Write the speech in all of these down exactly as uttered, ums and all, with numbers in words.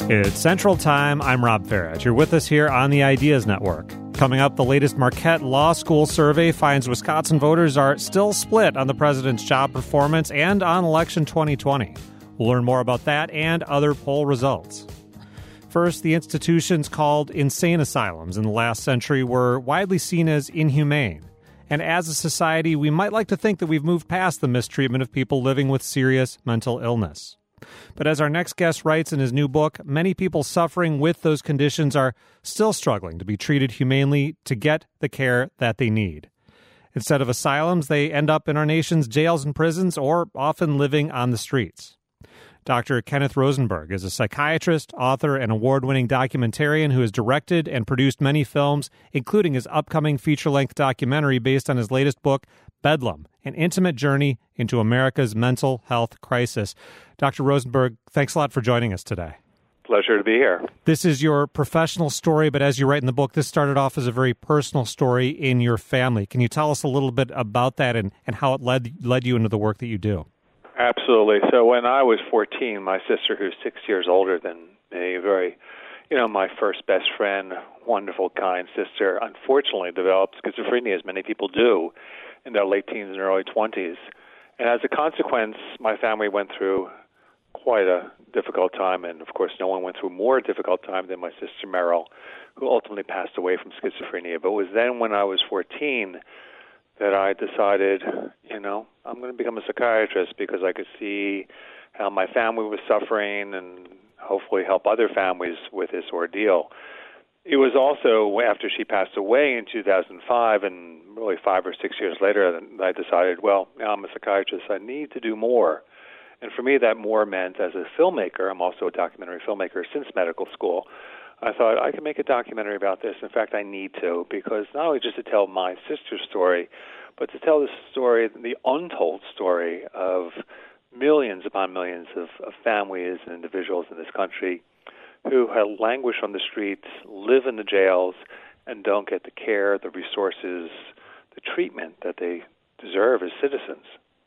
It's Central Time. I'm Rob Farage. You're with us here on the Ideas Network. Coming up, the latest Marquette Law School survey finds Wisconsin voters are still split on the president's job performance and on election twenty twenty. We'll learn more about that and other poll results. First, the institutions called insane asylums in the last century were widely seen as inhumane. And as a society, we might like to think that we've moved past the mistreatment of people living with serious mental illness. But as our next guest writes in his new book, many people suffering with those conditions are still struggling to be treated humanely to get the care that they need. Instead of asylums, they end up in our nation's jails and prisons or often living on the streets. Doctor Kenneth Rosenberg is a psychiatrist, author, and award-winning documentarian who has directed and produced many films, including his upcoming feature-length documentary based on his latest book, Bedlam, An Intimate Journey into America's Mental Health Crisis. Doctor Rosenberg, thanks a lot for joining us today. Pleasure to be here. This is your professional story, but as you write in the book, this started off as a very personal story in your family. Can you tell us a little bit about that and, and how it led led you into the work that you do? Absolutely. So when I was fourteen, my sister, who's six years older than me, very, you know, my first best friend, wonderful, kind sister, unfortunately developed schizophrenia, as many people do, in their late teens and early twenties. And as a consequence, my family went through quite a difficult time, and of course no one went through a more difficult time than my sister Meryl, who ultimately passed away from schizophrenia. But it was then when I was fourteen that I decided, you know, I'm going to become a psychiatrist because I could see how my family was suffering and hopefully help other families with this ordeal. It was also after she passed away in two thousand five, and really five or six years later, that I decided, well, now I'm a psychiatrist, I need to do more. And for me, that more meant as a filmmaker, I'm also a documentary filmmaker since medical school, I thought I can make a documentary about this. In fact, I need to, because not only just to tell my sister's story, but to tell the story, the untold story of millions upon millions of, of families and individuals in this country who have languished on the streets, live in the jails, and don't get the care, the resources, the treatment that they deserve as citizens.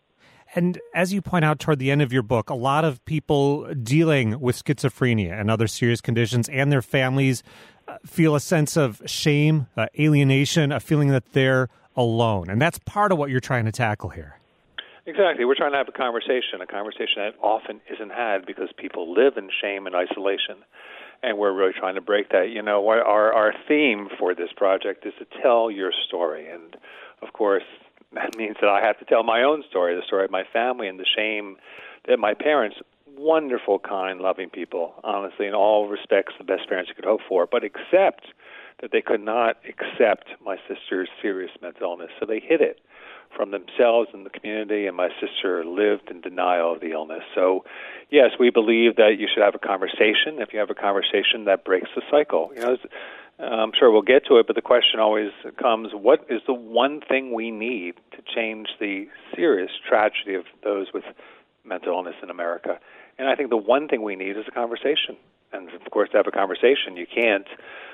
And as you point out toward the end of your book, a lot of people dealing with schizophrenia and other serious conditions and their families uh, feel a sense of shame, uh, alienation, a feeling that they're alone. And that's part of what you're trying to tackle here. Exactly. We're trying to have a conversation, a conversation that often isn't had because people live in shame and isolation. And we're really trying to break that. You know, our, our theme for this project is to tell your story. And, of course, that means that I have to tell my own story, the story of my family and the shame that my parents, wonderful, kind, loving people, honestly, in all respects, the best parents you could hope for, but except that they could not accept my sister's serious mental illness. So they hid it from themselves and the community, and my sister lived in denial of the illness. So, yes, we believe that you should have a conversation. If you have a conversation, that breaks the cycle. You know, I'm sure we'll get to it, but the question always comes, what is the one thing we need to change the serious tragedy of those with mental illness in America? And I think the one thing we need is a conversation. And, of course, to have a conversation, you can't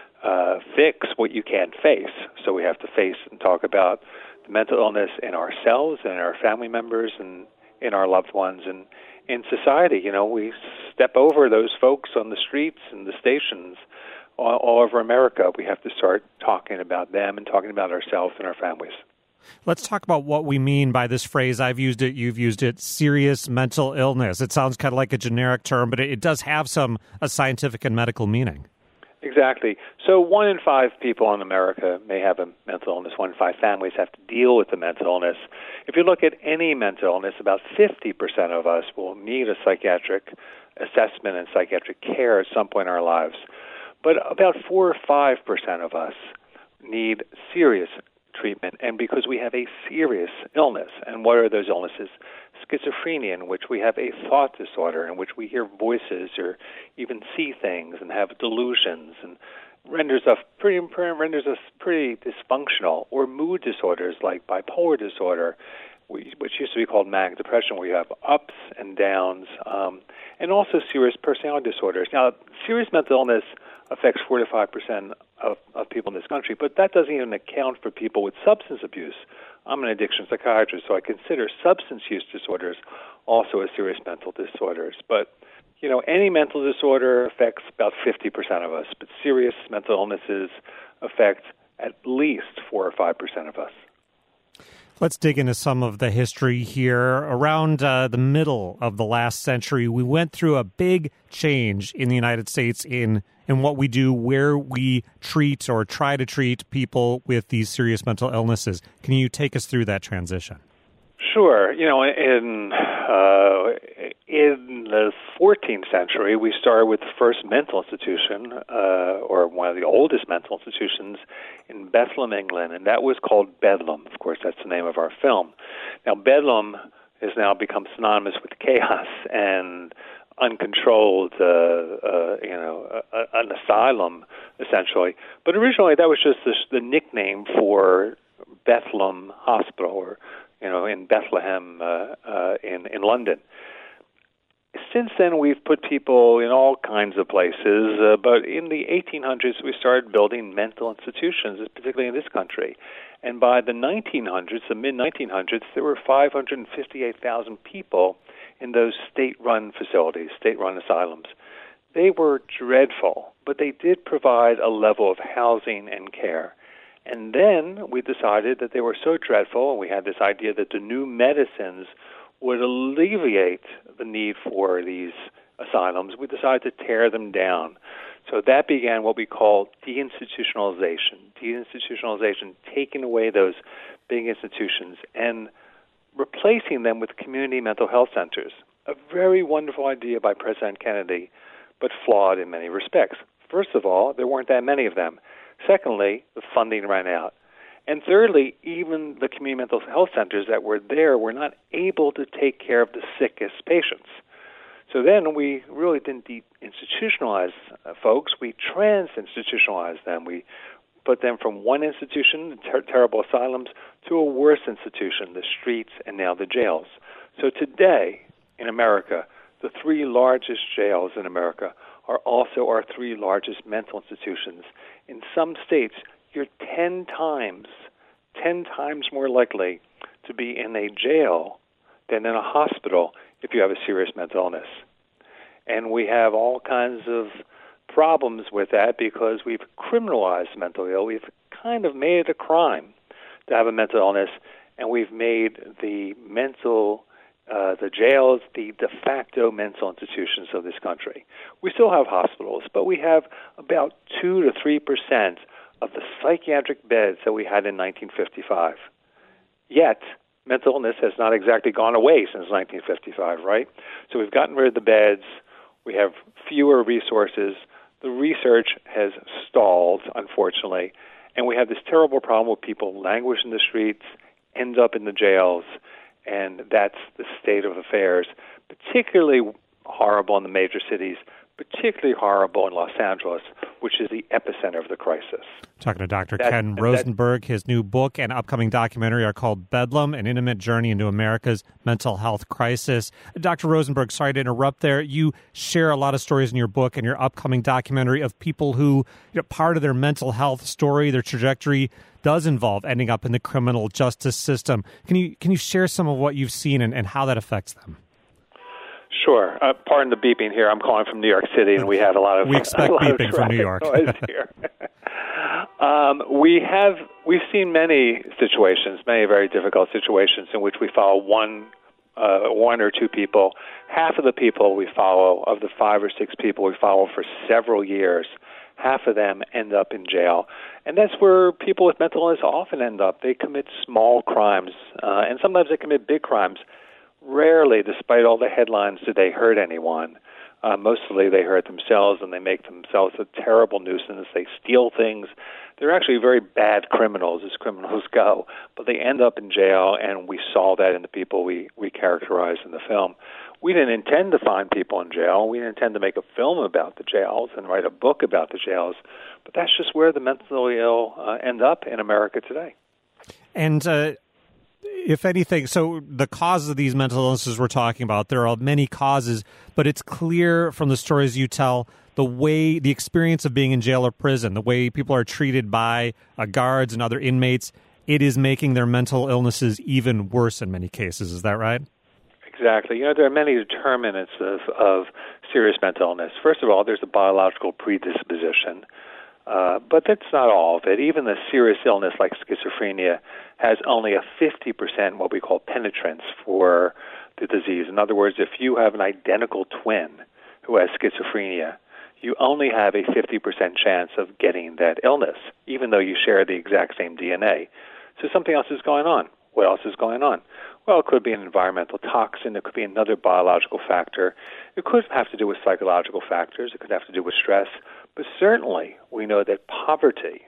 uh, fix what you can't face. So we have to face and talk about the mental illness in ourselves and in our family members and in our loved ones. And in society, you know, we step over those folks on the streets and the stations all, all over America. We have to start talking about them and talking about ourselves and our families. Let's talk about what we mean by this phrase. I've used it, you've used it, serious mental illness. It sounds kind of like a generic term, but it, it does have some a scientific and medical meaning. Exactly. So one in five people in America may have a mental illness. One in five families have to deal with the mental illness. If you look at any mental illness, about fifty percent of us will need a psychiatric assessment and psychiatric care at some point in our lives. But about four or five percent of us need serious treatment, and because we have a serious illness. And what are those illnesses? Schizophrenia, in which we have a thought disorder, in which we hear voices or even see things and have delusions, and renders us pretty renders us pretty dysfunctional. Or mood disorders like bipolar disorder, which used to be called manic depression, where you have ups and downs, um, and also serious personality disorders. Now, serious mental illness affects four to five percent of, of people in this country, but that doesn't even account for people with substance abuse. I'm an addiction psychiatrist, so I consider substance use disorders also as serious mental disorders. But you know, any mental disorder affects about fifty percent of us, but serious mental illnesses affect at least four or five percent of us. Let's dig into some of the history here. Around uh, the middle of the last century, we went through a big change in the United States in, in what we do, where we treat or try to treat people with these serious mental illnesses. Can you take us through that transition? Sure. You know, in uh, in the fourteenth century, we started with the first mental institution, uh, or one of the oldest mental institutions, in Bethlehem, England, and that was called Bedlam. Of course, that's the name of our film. Now, Bedlam has now become synonymous with chaos and uncontrolled, uh, uh, you know, uh, an asylum, essentially. But originally, that was just the, the nickname for Bethlehem Hospital, or you know, in Bethlehem, uh, uh, in in London. Since then, we've put people in all kinds of places, uh, but in the eighteen hundreds, we started building mental institutions, particularly in this country. And by the nineteen hundreds, the mid nineteen hundreds, there were five hundred fifty-eight thousand people in those state-run facilities, state-run asylums. They were dreadful, but they did provide a level of housing and care. And then we decided that they were so dreadful, and we had this idea that the new medicines would alleviate the need for these asylums. We decided to tear them down. So that began what we call deinstitutionalization. Deinstitutionalization, taking away those big institutions and replacing them with community mental health centers. A very wonderful idea by President Kennedy, but flawed in many respects. First of all, there weren't that many of them. Secondly, the funding ran out. And thirdly, even the community mental health centers that were there were not able to take care of the sickest patients. So then we really didn't de-institutionalize uh, folks. We trans-institutionalized them. We put them from one institution, ter- terrible asylums, to a worse institution, the streets and now the jails. So today in America, the three largest jails in America are also our three largest mental institutions. In some states, you're ten times, ten times more likely to be in a jail than in a hospital if you have a serious mental illness. And we have all kinds of problems with that because we've criminalized mentally ill. We've kind of made it a crime to have a mental illness, and we've made the mental, uh, the jails, the de facto mental institutions of this country. We still have hospitals, but we have about two to three percent of the psychiatric beds that we had in nineteen fifty-five. Yet, mental illness has not exactly gone away since nineteen fifty-five, right? So we've gotten rid of the beds. We have fewer resources. The research has stalled, unfortunately. And we have this terrible problem where people languish in the streets, end up in the jails, and that's the state of affairs, particularly horrible in the major cities, particularly horrible in Los Angeles, which is the epicenter of the crisis. Talking to Doctor That, Ken that, Rosenberg. His new book and upcoming documentary are called Bedlam, An Intimate Journey into America's Mental Health Crisis. Doctor Rosenberg, sorry to interrupt there. You share a lot of stories in your book and your upcoming documentary of people who, you know, part of their mental health story, their trajectory, does involve ending up in the criminal justice system. Can you can you share some of what you've seen and, and how that affects them? Sure. Uh, pardon the beeping here. I'm calling from New York City, and we have a lot of we expect beeping from New York. Noise here. um, we have we've seen many situations, many very difficult situations, in which we follow one uh, one or two people. Half of the people we follow, of the five or six people we follow for several years, half of them end up in jail. And that's where people with mental illness often end up. They commit small crimes, uh, and sometimes they commit big crimes. Rarely, despite all the headlines, do they hurt anyone. Uh, mostly they hurt themselves, and they make themselves a terrible nuisance. They steal things. They're actually very bad criminals, as criminals go, but they end up in jail, and we saw that in the people we, we characterized in the film. We didn't intend to find people in jail. We didn't intend to make a film about the jails and write a book about the jails, but that's just where the mentally ill uh, end up in America today. And uh if anything, so the causes of these mental illnesses we're talking about, there are many causes, but it's clear from the stories you tell, the way, the experience of being in jail or prison, the way people are treated by uh, guards and other inmates, it is making their mental illnesses even worse in many cases. Is that right? Exactly. You know, there are many determinants of, of serious mental illness. First of all, there's a biological predisposition, uh, but that's not all of it. Even a serious illness like schizophrenia has only a fifty percent what we call penetrance for the disease. In other words, if you have an identical twin who has schizophrenia, you only have a fifty percent chance of getting that illness, even though you share the exact same D N A. So something else is going on. What else is going on? Well, it could be an environmental toxin. It could be another biological factor. It could have to do with psychological factors. It could have to do with stress. But certainly, we know that poverty,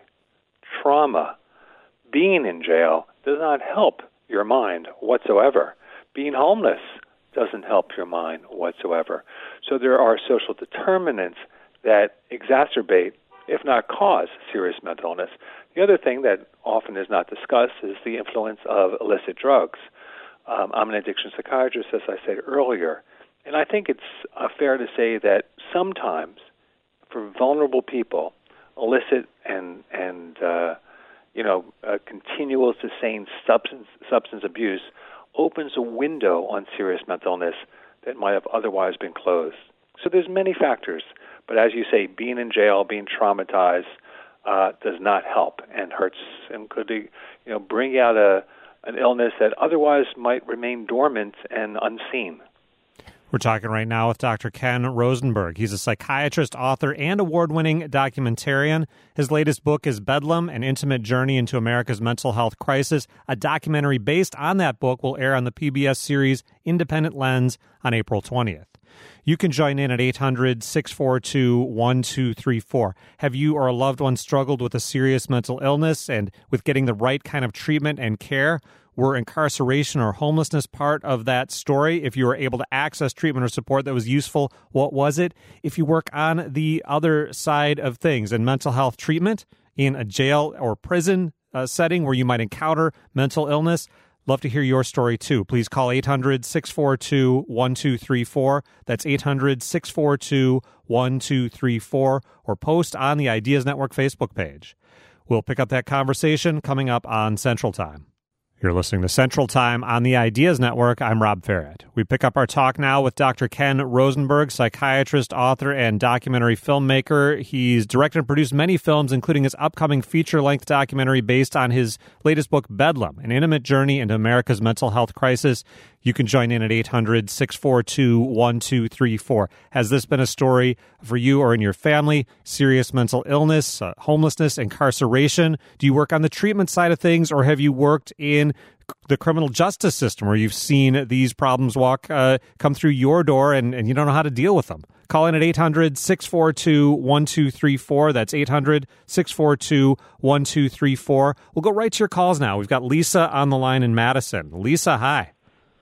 trauma, being in jail does not help your mind whatsoever. Being homeless doesn't help your mind whatsoever. So there are social determinants that exacerbate, if not cause, serious mental illness. The other thing that often is not discussed is the influence of illicit drugs. Um, I'm an addiction psychiatrist, as I said earlier, and I think it's uh, fair to say that sometimes for vulnerable people, illicit and and uh, you know uh, continual sustained substance substance abuse opens a window on serious mental illness that might have otherwise been closed. So there's many factors, but as you say, being in jail, being traumatized, uh, does not help and hurts and could, you know, bring out a an illness that otherwise might remain dormant and unseen. We're talking right now with Doctor Ken Rosenberg. He's a psychiatrist, author, and award-winning documentarian. His latest book is Bedlam, An Intimate Journey into America's Mental Health Crisis. A documentary based on that book will air on the P B S series Independent Lens on April twentieth. You can join in at eight hundred, six four two, one two three four. Have you or a loved one struggled with a serious mental illness and with getting the right kind of treatment and care? Were incarceration or homelessness part of that story? If you were able to access treatment or support that was useful, what was it? If you work on the other side of things in mental health treatment, in a jail or prison uh, setting where you might encounter mental illness, love to hear your story, too. Please call eight hundred, six four two, one two three four. That's eight hundred, six four two, one two three four. Or post on the Ideas Network Facebook page. We'll pick up that conversation coming up on Central Time. You're listening to Central Time on the Ideas Network. I'm Rob Farrett. We pick up our talk now with Doctor Ken Rosenberg, psychiatrist, author, and documentary filmmaker. He's directed and produced many films, including his upcoming feature-length documentary based on his latest book, Bedlam, An Intimate Journey into America's Mental Health Crisis. You can join in at eight hundred, six four two, one two three four. Has this been a story for you or in your family? Serious mental illness, uh, homelessness, incarceration? Do you work on the treatment side of things, or have you worked in the criminal justice system where you've seen these problems walk uh, come through your door and, and you don't know how to deal with them? Call in at eight hundred, six four two, one two three four. That's eight hundred, six four two, one two three four. We'll go right to your calls now. We've got Lisa on the line in Madison. Lisa, hi.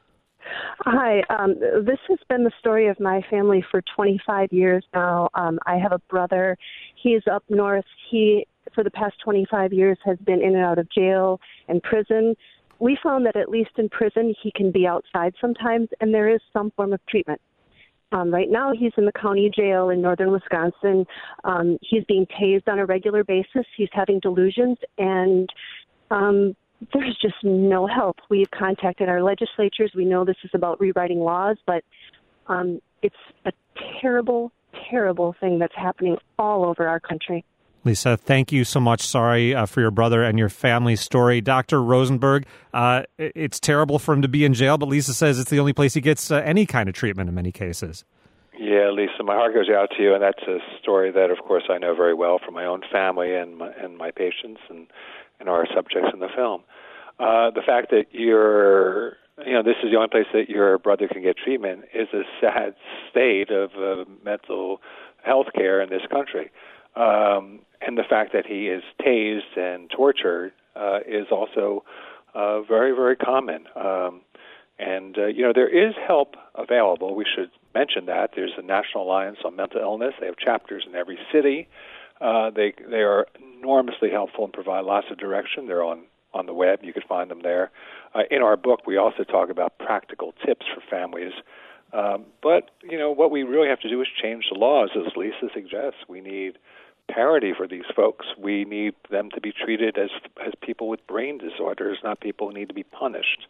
Hi. Um, this has been the story of my family for twenty-five years now. Um, I have a brother. He's up north. He, for the past twenty-five years, has been in and out of jail and prison. We found that at least in prison, he can be outside sometimes, and there is some form of treatment. Um, right now, he's in the county jail in northern Wisconsin. Um, he's being tased on a regular basis. He's having delusions, and um, there's just no help. We've contacted our legislatures. We know this is about rewriting laws, but um, it's a terrible, terrible thing that's happening all over our country. Lisa, thank you so much. Sorry uh, for your brother and your family's story. Doctor Rosenberg, uh, it's terrible for him to be in jail, but Lisa says it's the only place he gets uh, any kind of treatment in many cases. Yeah, Lisa, my heart goes out to you, and that's a story that, of course, I know very well from my own family and my, and my patients and, and our subjects in the film. Uh, the fact that you're, you know, this is the only place that your brother can get treatment is a sad state of uh, mental health care in this country. Um, and the fact that he is tased and tortured uh, is also uh, very, very common. Um, and, uh, you know, there is help available. We should mention that. There's a National Alliance on Mental Illness. They have chapters in every city. Uh, they they are enormously helpful and provide lots of direction. They're on, on the web. You can find them there. Uh, in our book, we also talk about practical tips for families. Um, but, you know, what we really have to do is change the laws, as Lisa suggests. We need parity for these folks. We need them to be treated as as people with brain disorders, not people who need to be punished.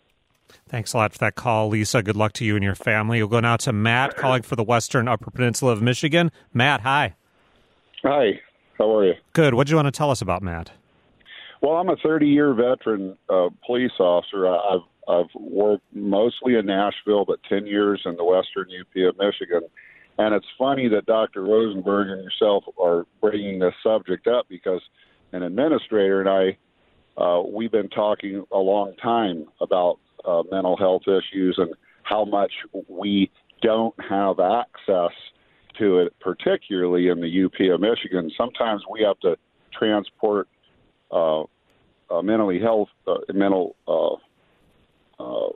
Thanks a lot for that call, Lisa. Good luck to you and your family. We'll go now to Matt calling for the Western Upper Peninsula of Michigan. Matt, hi. Hi. How are you? Good. What do you want to tell us about Matt? Well, I'm a thirty-year veteran uh, police officer. I've I've worked mostly in Nashville, but ten years in the Western U P of Michigan. And it's funny that Doctor Rosenberg and yourself are bringing this subject up because an administrator and I, uh, we've been talking a long time about uh, mental health issues and how much we don't have access to it, particularly in the U P of Michigan. Sometimes we have to transport uh, uh, mentally health, uh, mental, uh, uh,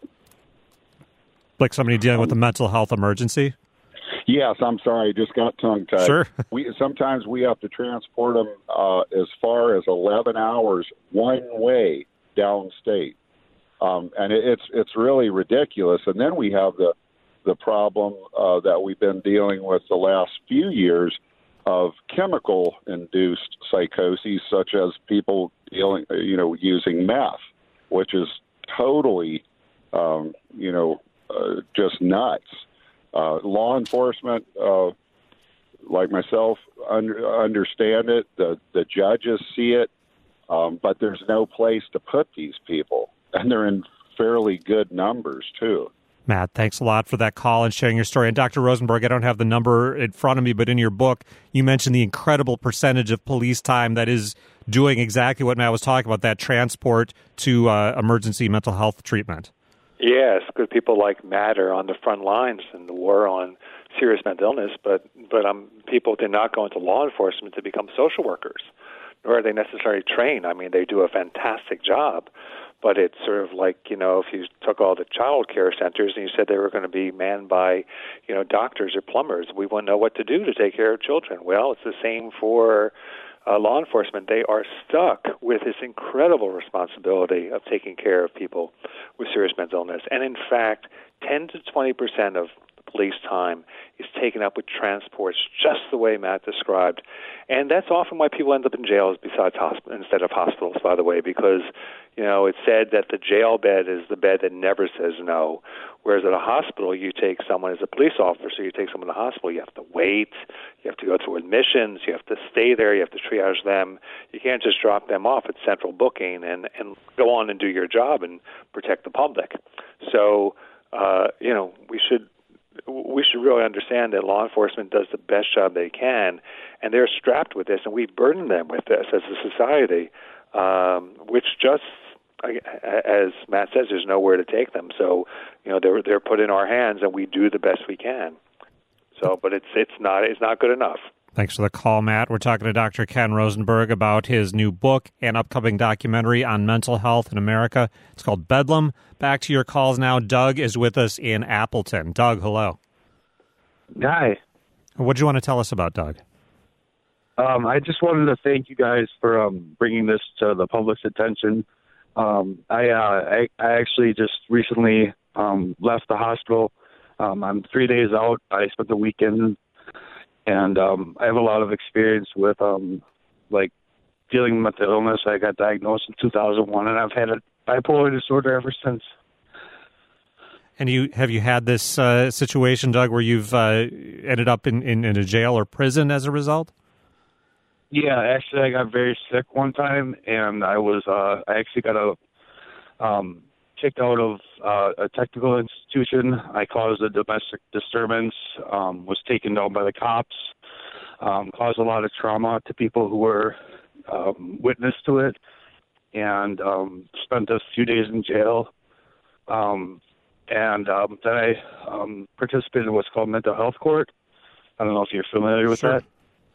like somebody dealing with a mental health emergency. Yes, I'm sorry, I just got tongue-tied. Sure. we sometimes we have to transport them uh, as far as eleven hours one way downstate, um, and it, it's it's really ridiculous. And then we have the the problem uh, that we've been dealing with the last few years of chemical-induced psychoses, such as people dealing, you know, using meth, which is totally, um, you know, uh, just nuts. Uh, law enforcement, uh, like myself, under, understand it. The the judges see it, um, but there's no place to put these people, and they're in fairly good numbers too. Matt, thanks a lot for that call and sharing your story. And Doctor Rosenberg, I don't have the number in front of me, but in your book, you mentioned the incredible percentage of police time that is doing exactly what Matt was talking about, that transport to uh, emergency mental health treatment. Yes, good people like Matt are on the front lines in the war on serious mental illness, but but um, people did not go into law enforcement to become social workers, nor are they necessarily trained. I mean, they do a fantastic job, but it's sort of like, you know, if you took all the child care centers and you said they were going to be manned by, you know, doctors or plumbers, we wouldn't know what to do to take care of children. Well, it's the same for Uh, law enforcement. They are stuck with this incredible responsibility of taking care of people with serious mental illness. And in fact, ten to twenty percent of the police time is taken up with transports, just the way Matt described. And that's often why people end up in jails besides hosp- instead of hospitals, by the way, because, you know, it's said that the jail bed is the bed that never says no. Whereas at a hospital, you take someone as a police officer, you take someone to the hospital, you have to wait, you have to go through admissions, you have to stay there, you have to triage them. You can't just drop them off at central booking and, and go on and do your job and protect the public. So, uh, you know, we should we should really understand that law enforcement does the best job they can, and they're strapped with this, and we've burdened them with this as a society, um, which just, as Matt says, there's nowhere to take them. So, you know, they're they're put in our hands, and we do the best we can. So, but it's it's not it's not good enough. Thanks for the call, Matt. We're talking to Doctor Ken Rosenberg about his new book and upcoming documentary on mental health in America. It's called Bedlam. Back to your calls now. Doug is with us in Appleton. Doug, hello. Hi. What do you want to tell us about, Doug? Um, I just wanted to thank you guys for um, bringing this to the public's attention. Um, I, uh, I I actually just recently um, left the hospital. Um, I'm three days out. I spent the weekend. And um, I have a lot of experience with, um, like, dealing with the illness. I got diagnosed in two thousand one, and I've had a bipolar disorder ever since. And you have you had this uh, situation, Doug, where you've uh, ended up in, in, in a jail or prison as a result? Yeah, actually, I got very sick one time, and I was uh, I actually got a um, kicked out of uh, a technical institution. I caused a domestic disturbance, um, was taken down by the cops, um, caused a lot of trauma to people who were um, witness to it, and um, spent a few days in jail. Um, and um, then I um, participated in what's called mental health court. I don't know if you're familiar with Sure. that.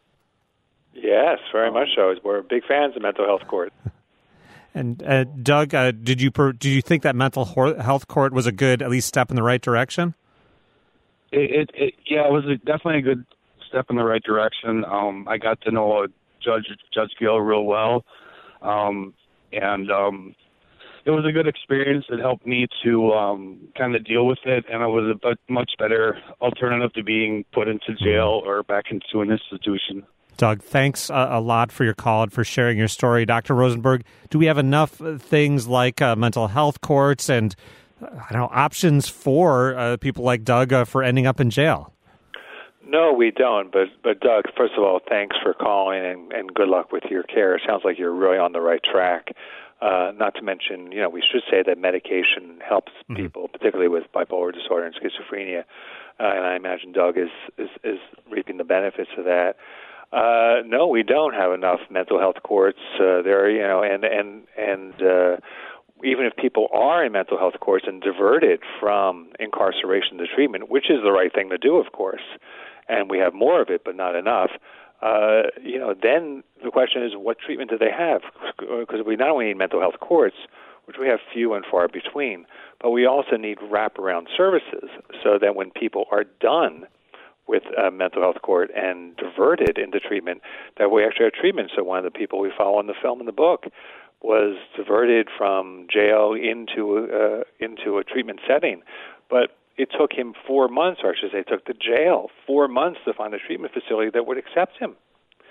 Yes, very much so. We're big fans of mental health court. And uh, Doug, uh, did you per, did you think that mental health court was a good, at least, step in the right direction? It, it, it yeah, it was a, definitely a good step in the right direction. Um, I got to know Judge Judge Gill real well, um, and um, it was a good experience. It helped me to um, kind of deal with it, and it was a much better alternative to being put into jail or back into an institution. Doug, thanks a, a lot for your call and for sharing your story. Doctor Rosenberg, do we have enough things like uh, mental health courts and I don't know, options for uh, people like Doug uh, for ending up in jail. No, we don't. But, but Doug, first of all, thanks for calling and, and good luck with your care. It sounds like you're really on the right track. Uh, not to mention, you know, we should say that medication helps mm-hmm. people, particularly with bipolar disorder and schizophrenia. Uh, and I imagine Doug is, is, is reaping the benefits of that. Uh, no, we don't have enough mental health courts uh, there, you know, and, and, and, uh, even if people are in mental health courts and diverted from incarceration to treatment, which is the right thing to do, of course, and we have more of it, but not enough, uh, you know, then the question is, what treatment do they have? Because we not only need mental health courts, which we have few and far between, but we also need wraparound services so that when people are done with a mental health court and diverted into treatment, that we actually have treatment. So one of the people we follow in the film and the book was diverted from jail into uh, into a treatment setting, but it took him four months, or I should say, it took the jail four months to find a treatment facility that would accept him.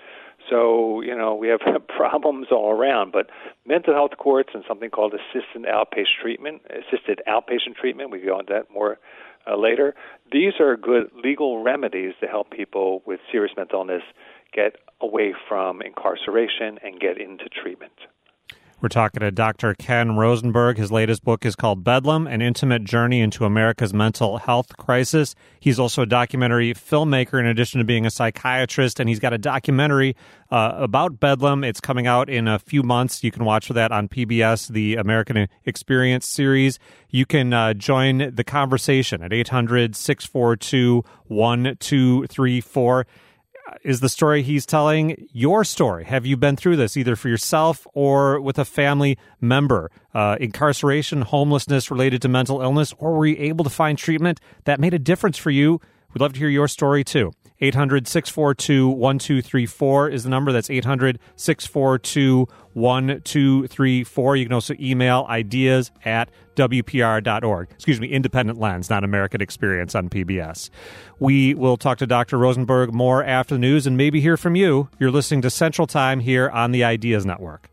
So, you know, we have problems all around, but mental health courts and something called assisted outpatient treatment, assisted outpatient treatment, we can go into that more uh, later. These are good legal remedies to help people with serious mental illness get away from incarceration and get into treatment. We're talking to Doctor Ken Rosenberg. His latest book is called Bedlam, An Intimate Journey into America's Mental Health Crisis. He's also a documentary filmmaker in addition to being a psychiatrist, and he's got a documentary uh, about Bedlam. It's coming out in a few months. You can watch for that on P B S, the American Experience series. You can uh, join the conversation at eight hundred, six four two, one two three four. Is the story he's telling your story? Have you been through this either for yourself or with a family member? Uh, incarceration, homelessness related to mental illness, or were you able to find treatment that made a difference for you? We'd love to hear your story too. eight hundred, six four two, one two three four is the number. That's eight hundred, six four two, one two three four. You can also email ideas at W P R dot org. Excuse me, Independent Lens, not American Experience on P B S. We will talk to Doctor Rosenberg more after the news and maybe hear from you. You're listening to Central Time here on the Ideas Network.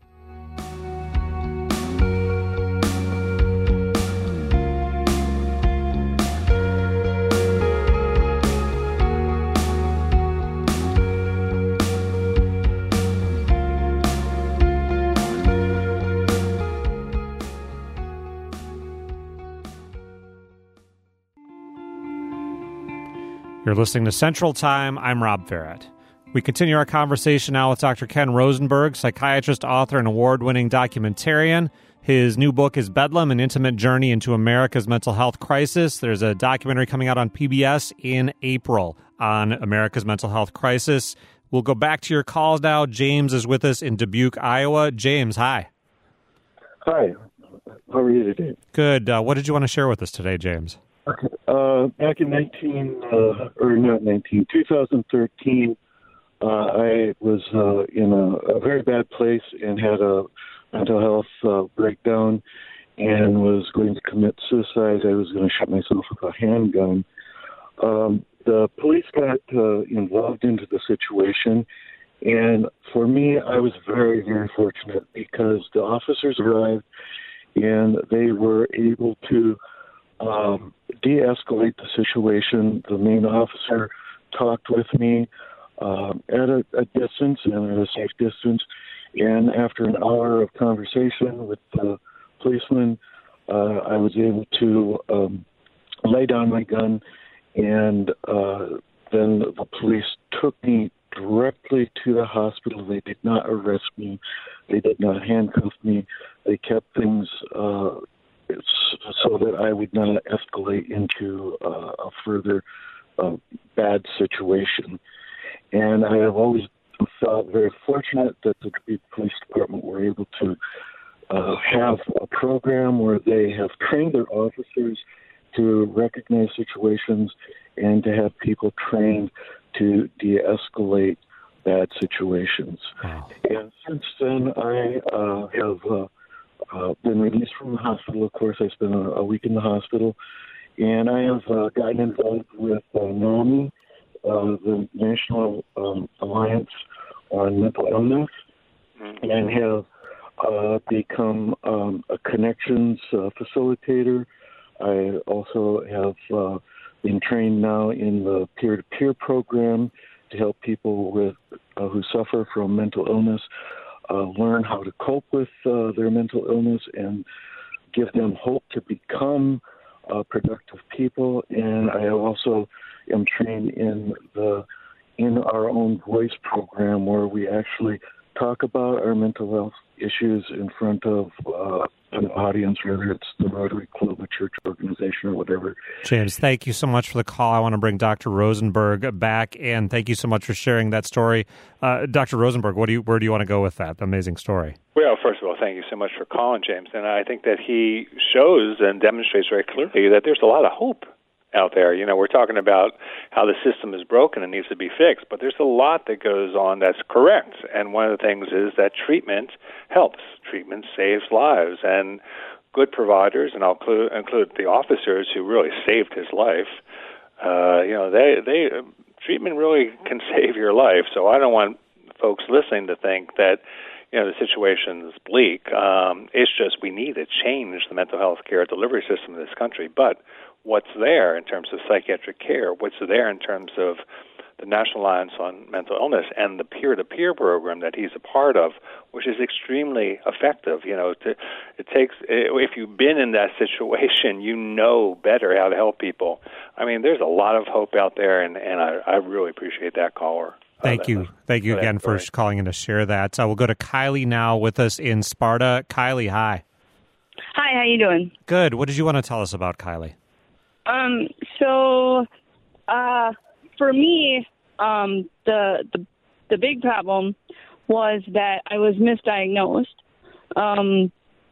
You're listening to Central Time. I'm Rob Farrett. We continue our conversation now with Doctor Ken Rosenberg, psychiatrist, author, and award-winning documentarian. His new book is Bedlam, An Intimate Journey into America's Mental Health Crisis. There's a documentary coming out on P B S in April on America's mental health crisis. We'll go back to your calls now. James is with us in Dubuque, Iowa. James, hi. Hi. How are you today? Good. Uh, what did you want to share with us today, James? Okay. Uh, back in nineteen, uh, or not nineteen, two thousand thirteen, uh, I was uh, in a, a very bad place and had a mental health uh, breakdown and was going to commit suicide. I was going to shoot myself with a handgun. Um, the police got uh, involved into the situation, and for me, I was very, very fortunate because the officers arrived and they were able to Um, de-escalate the situation. The main officer talked with me um, at a, a distance and at a safe distance. And after an hour of conversation with the policeman, uh, I was able to um, lay down my gun, and uh, then the police took me directly to the hospital. They did not arrest me. They did not handcuff me. They kept things uh, so that I would not escalate into uh, a further uh, bad situation. And I have always felt very fortunate that the Dubuque Police Department were able to uh, have a program where they have trained their officers to recognize situations and to have people trained to de-escalate bad situations. Wow. And since then, I uh, have uh, uh, been released from the hospital. Of course, I spent a, a week in the hospital, and I have uh, gotten involved with uh, NAMI, uh, the National um, Alliance on Mental Illness, mm-hmm. and have uh, become um, a connections uh, facilitator I also have uh, been trained now in the peer-to-peer program to help people with uh, who suffer from mental illness uh, learn how to cope with uh, their mental illness and give them hope to become uh, productive people. And I also am trained in the In Our Own Voice program, where we actually talk about our mental health issues in front of uh, an audience, whether it's the Rotary Club, a church organization, or whatever. James, thank you so much for the call. I want to bring Doctor Rosenberg back, and thank you so much for sharing that story. Uh, Doctor Rosenberg, what do you, where do you want to go with that amazing story? Well, first of all, thank you so much for calling, James. And I think that he shows and demonstrates very clearly that there's a lot of hope out there. You know, we're talking about how the system is broken and needs to be fixed, but there's a lot that goes on that's correct. And one of the things is that treatment helps. Treatment saves lives. And good providers, and I'll include, include the officers who really saved his life, uh, you know, they, they treatment really can save your life. So I don't want folks listening to think that, you know, the situation's bleak. Um, it's just we need to change the mental health care delivery system in this country. But what's there in terms of psychiatric care, what's there in terms of the National Alliance on Mental Illness and the peer-to-peer program that he's a part of, which is extremely effective. You know, to, it takes, if you've been in that situation, you know better how to help people. I mean, there's a lot of hope out there, and, and I, I really appreciate that caller. Thank uh, you. that, Thank you again for calling in to share that. Uh, we'll go to Kylie now with us in Sparta. Kylie, hi. Hi, how you doing? Good. What did you want to tell us about, Kylie? Um, so, uh, for me, um, the, the, the big problem was that I was misdiagnosed. Um,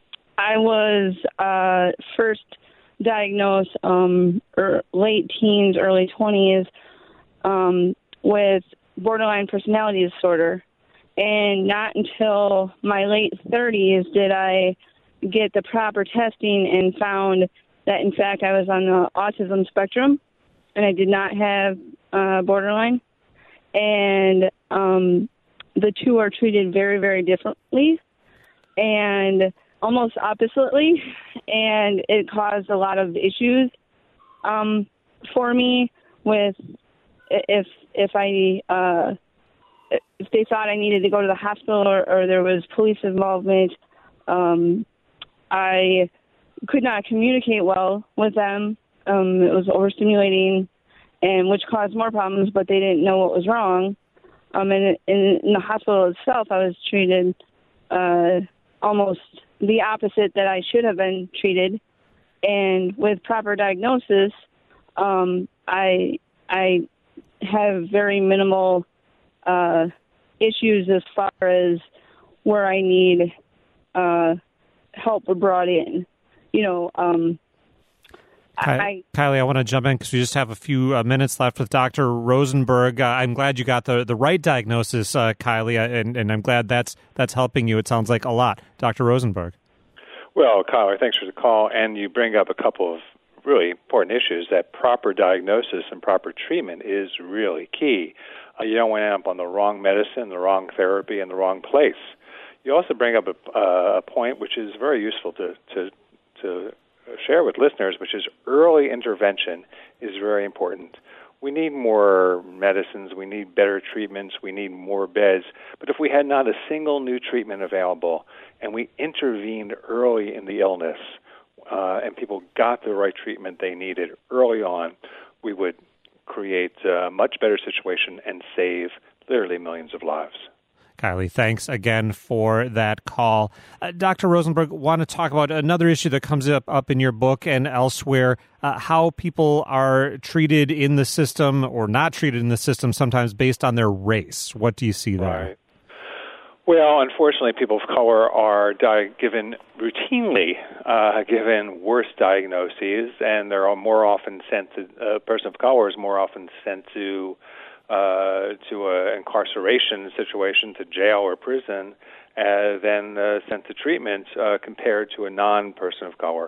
I was, uh, first diagnosed, um, er, late teens, early twenties, um, with borderline personality disorder. And not until my late thirties did I get the proper testing and found that, in fact, I was on the autism spectrum, and I did not have uh, borderline. And um, the two are treated very, very differently and almost oppositely, and it caused a lot of issues um, for me with if if I uh, if they thought I needed to go to the hospital or, or there was police involvement. Um, I could not communicate well with them. Um, it was overstimulating, and which caused more problems, but they didn't know what was wrong. Um, and in, in the hospital itself, I was treated uh, almost the opposite that I should have been treated. And with proper diagnosis, um, I I have very minimal uh, issues as far as where I need uh, help brought in. You know, um, Ky- I, Kylie, I want to jump in because we just have a few uh, minutes left with Doctor Rosenberg. Uh, I'm glad you got the, the right diagnosis, uh, Kylie, and, and I'm glad that's that's helping you. It sounds like a lot. Doctor Rosenberg. Well, Kylie, thanks for the call, and you bring up a couple of really important issues. That proper diagnosis and proper treatment is really key. Uh, you don't want to end up on the wrong medicine, the wrong therapy, in the wrong place. You also bring up a, uh, a point which is very useful to, to to share with listeners, which is early intervention is very important. We need more medicines, we need better treatments, we need more beds. But if we had not a single new treatment available and we intervened early in the illness uh, and people got the right treatment they needed early on, we would create a much better situation and save literally millions of lives. Kylie, thanks again for that call. Uh, Doctor Rosenberg, want to talk about another issue that comes up, up in your book and elsewhere, uh, how people are treated in the system or not treated in the system, sometimes based on their race. What do you see there? Right. Well, unfortunately, people of color are di- given routinely uh, given worse diagnoses, and they're more often sent to, a person of color is more often sent to Uh, to an incarceration situation, to jail or prison, uh, than uh, sent to treatment uh, compared to a non-person of color.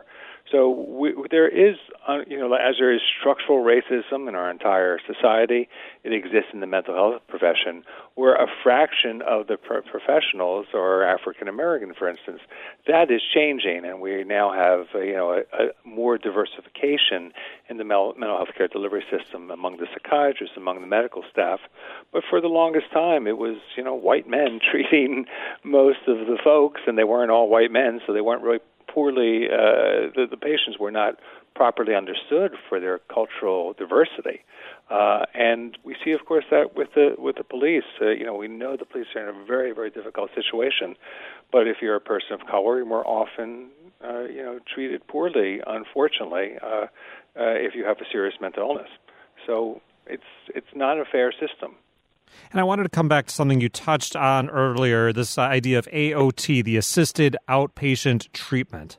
So we, there is, uh, you know, as there is structural racism in our entire society, it exists in the mental health profession, where a fraction of the pro- professionals are African American, for instance. That is changing, and we now have, uh, you know, a, a more diversification in the mental health care delivery system among the psychiatrists, among the medical staff. But for the longest time, it was, you know, white men treating most of the folks, and they weren't all white men, so they weren't really poorly, uh, the, the patients were not properly understood for their cultural diversity. Uh, and we see, of course, that with the with the police. Uh, you know, we know the police are in a very, very difficult situation. But if you're a person of color, you're more often, uh, you know, treated poorly, unfortunately, uh, uh, if you have a serious mental illness. So it's it's not a fair system. And I wanted to come back to something you touched on earlier, this idea of A O T, the assisted outpatient treatment.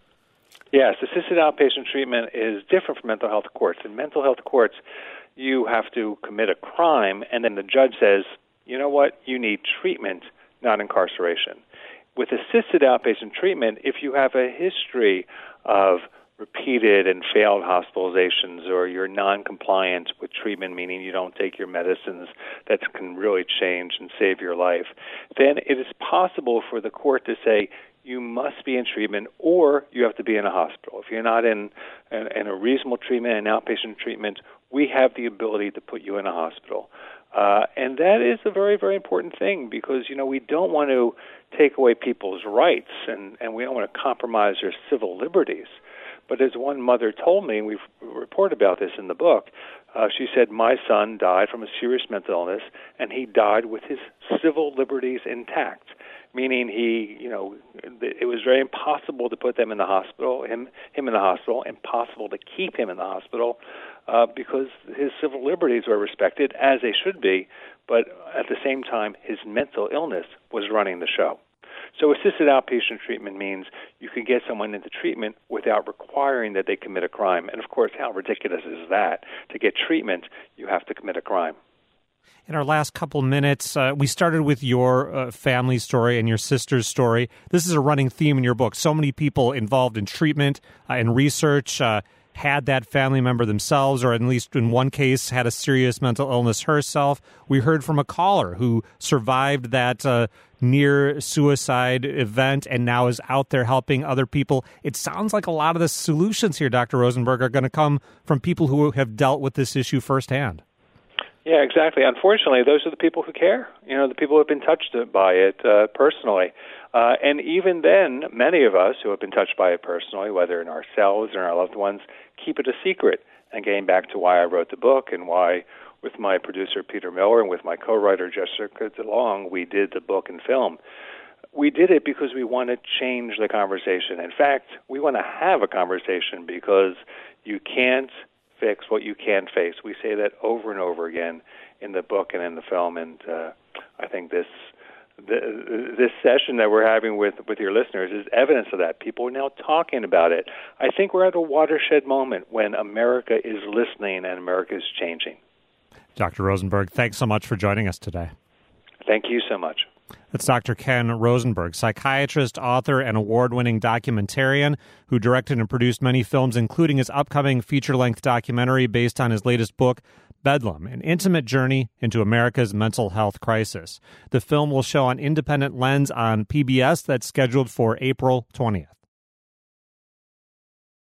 Yes, assisted outpatient treatment is different from mental health courts. In mental health courts, you have to commit a crime, and then the judge says, you know what, you need treatment, not incarceration. With assisted outpatient treatment, if you have a history of repeated and failed hospitalizations, or you're non-compliant with treatment, meaning you don't take your medicines that can really change and save your life, then it is possible for the court to say you must be in treatment or you have to be in a hospital. If you're not in, in, in a reasonable treatment, an outpatient treatment, we have the ability to put you in a hospital. Uh, and that is a very, very important thing because, you know, we don't want to take away people's rights and, and we don't want to compromise their civil liberties. But as one mother told me, and we report about this in the book, uh, she said, my son died from a serious mental illness, and he died with his civil liberties intact, meaning he, you know, it was very impossible to put them in the hospital, him, him in the hospital, impossible to keep him in the hospital uh, because his civil liberties were respected, as they should be, but at the same time, his mental illness was running the show. So assisted outpatient treatment means you can get someone into treatment without requiring that they commit a crime. And, of course, how ridiculous is that? To get treatment, you have to commit a crime. In our last couple minutes, uh, we started with your uh, family story and your sister's story. This is a running theme in your book. So many people involved in treatment uh, and research uh, had that family member themselves, or at least in one case had a serious mental illness herself. We heard from a caller who survived that uh, near suicide event and now is out there helping other people. It sounds like a lot of the solutions here, Doctor Rosenberg, are going to come from people who have dealt with this issue firsthand. Yeah, exactly. Unfortunately, those are the people who care. You know, the people who have been touched by it uh, personally. Uh, and even then, many of us who have been touched by it personally, whether in ourselves or in our loved ones, keep it a secret. And getting back to why I wrote the book and why, with my producer Peter Miller and with my co-writer Jessica DeLong, we did the book and film. We did it because we want to change the conversation. In fact, we want to have a conversation because you can't fix what you can't face. We say that over and over again in the book and in the film, and uh, I think this the, this session that we're having with, with your listeners is evidence of that. People are now talking about it. I think we're at a watershed moment when America is listening and America is changing. Doctor Rosenberg, thanks so much for joining us today. Thank you so much. That's Doctor Ken Rosenberg, psychiatrist, author, and award-winning documentarian who directed and produced many films, including his upcoming feature-length documentary based on his latest book, Bedlam, An Intimate Journey into America's Mental Health Crisis. The film will show on Independent Lens on P B S. That's scheduled for April twentieth.